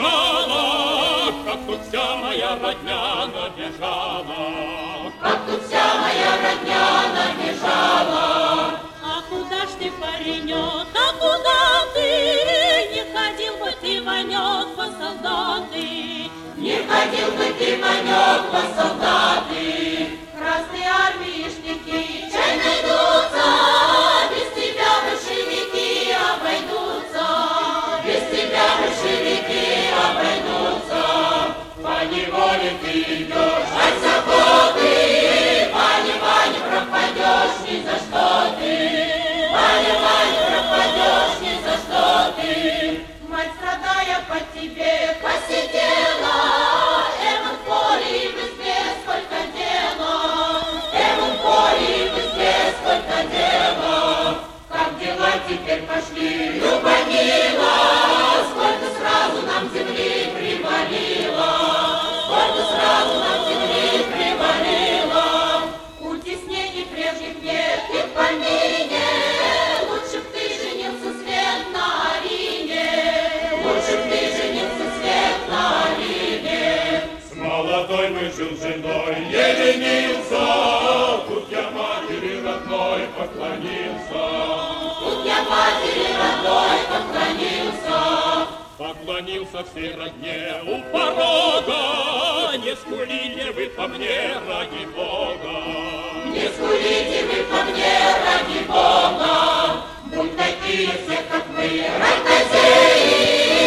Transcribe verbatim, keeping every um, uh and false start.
набежала, как тут вся моя родня набежала. Как тут вся моя родня набежала. А куда ж ты, паренек, а куда ты? Не ходил бы ты, Ванек, по солдаты. Не ходил бы ты, Ванек, по солдаты. Красные армишники чай найдутся, без тебя большевики обойдутся. Без тебя большевики обойдутся. По неволе ты идешь от заботы, Ваня, Ваня, пропадешь ни за что ты. Ваня, Ваня, пропадешь ни за что ты. Мать, страдая по тебе, посидела, Эван в поле и в избе сколько дела. Эван в поле и в избе сколько дела. Как дела теперь пошли, Любомила, сколько сразу нам земли привалило. Сколько сразу нам земли привалило. Утеснений прежних нет и в помине. Лучше б ты женился, свет, на Арине. Лучше б ты женился, свет, на Арине. С молодой мы жил с женой, не ленился. Тут я матери родной поклонился. Тут я матери родной поклонился. Поклонился всей родне у порога. Не скулите вы по мне, ради Бога. Не скулите вы по мне, ради Бога. Будь такие все, как мы, ротозеи.